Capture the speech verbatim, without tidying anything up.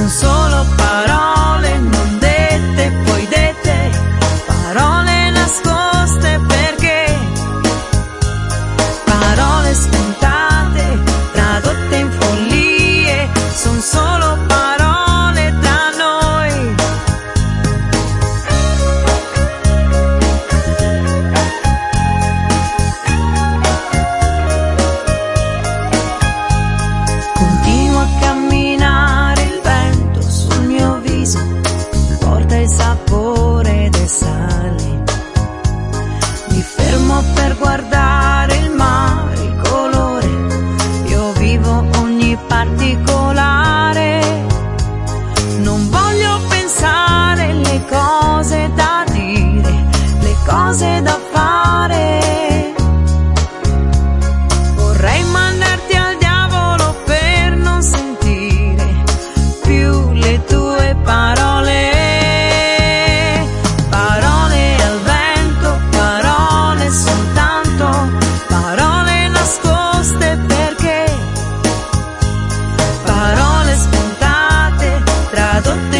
son solo parole non dette, poi dette, parole nascoste perché, parole spuntate, tradotte in follie, son solo parole tra noi. Continuo a camminare, il vento sul mio viso porta il sapore del sale. Mi fermo per guardare il mare, il colore, io vivo ogni particolare. Non voglio pensare le cose da dire, le cose da fare. Vorrei mandarti al diavolo per non sentire più le tue parole. Parole al vento, parole soltanto, parole nascoste perché, parole spuntate, tradotte